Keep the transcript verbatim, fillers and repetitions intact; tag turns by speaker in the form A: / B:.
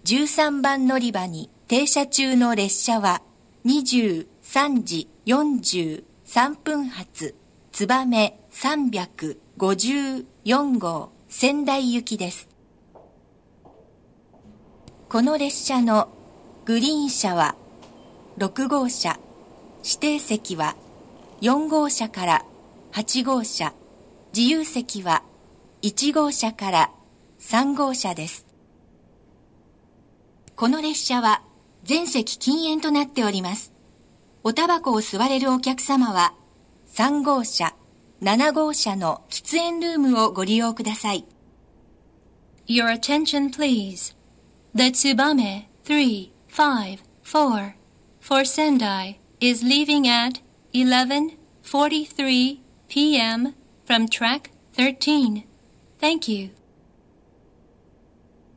A: じゅうさんばん乗り場に停車中の列車はにじゅうさんじよんじゅうさんぷん発つばめさんびゃくごじゅうよん号仙台行きです。この列車のグリーン車はろく号車、指定席はよん号車からはち号車、自由席はいち号車からさん号車です。この列車は全席禁煙となっております。おタバコを吸われるお客様はさん号車、なな号車の喫煙ルームをご利用ください。
B: Your attention please. The Tsubame three five four for Sendai is leaving at eleven forty-three p m from track thirteen. Thank you.